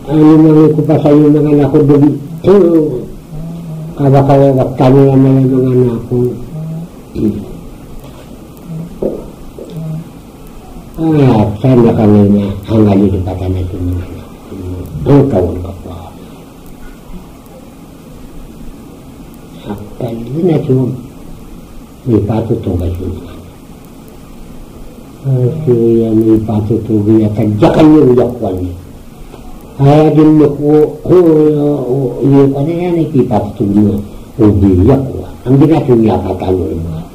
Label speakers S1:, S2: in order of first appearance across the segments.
S1: Ano ko pa sa iyo mga anak ko doon. Kawa-kawawat kami naman yung mga anak ko. Sana kami na hangali di pata na ito mga anak ko. Ang kawal ka pa. Saktan yun na siya. May patutugay siya mga anak. Siya may patutugay at tagyakan yung yakwan niya. Kaya din ko, yung ano yan, ipipatutog mo, ubiyak ko. Ang ginatong yakatan mo yung mga.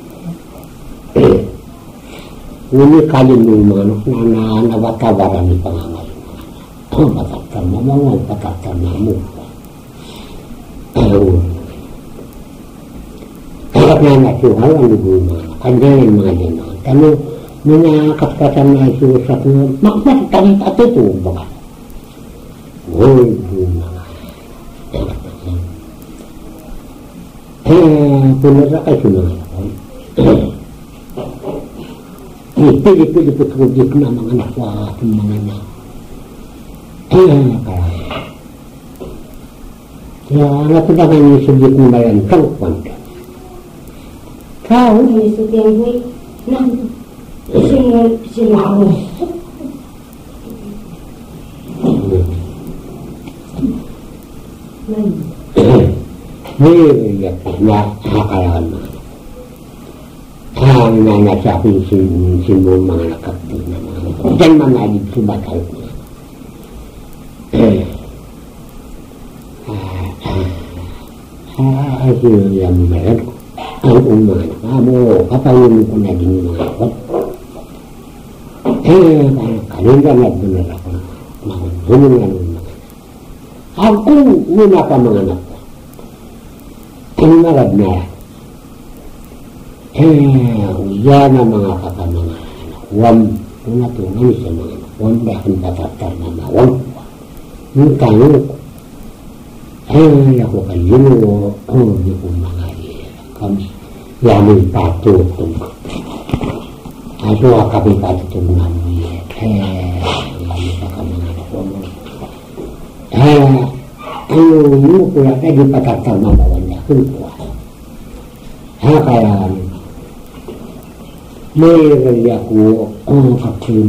S1: Ngunit kalin mo yung mga na nawatawaran yung pangangal. Pataktar mo, mga pataktar na mo. Kaya na natuhaw ang lugo yung mga. Kanya yung mga gano'n. Kano, mga kapkasan na isusap mo, makmatakit at ito ba? Woy, mga punara kayo mga pili-pili po tugig na mga anak ko aking mga anak. Kaya napuntakan yung subject mo ba yan kang kwanta? Kau? Yung subject mo nang sila ako. May nakakalaan mga ang nasa aking simbol mga nakapit na mga diyan mga alib subatay ko yung meron ko ang umanak mo kapangin ko na din yung mga kapat kanina nagdunar ako mga hulungan ng mga ako muna pa mga anak ko ang marad na yan ang mga katamanga anak wam tunatungan sa mga anak wam bakit patatar na mawam yung tanong ko ako kayo hindi ko mga kami yamin patutong ato kami patutong namin yamin pa ka mga anak wam yung pula kayo di patatar na mawam yakun ko kaya meron ako kapin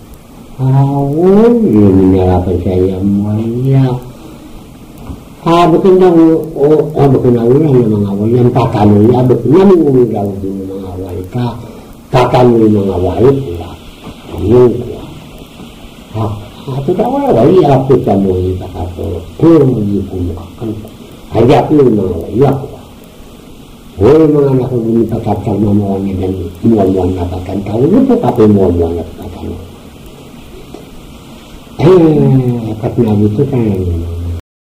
S1: yun narapan sa iya maya bukin na ulan ng mga wali ang kakanoy bukin na umigaw din ng mga wali kakanoy ng mga wali yun ato daw wali ako sa mo yung kakato hindi ko makakan kaya ko yung mga wali ako Hoy mga anak ko hindi pagkakal mamuha niya ng muwa-muwa na pagkantaw. Ano po kapoy muwa-muwa na pagkantaw? Kat na dito tayo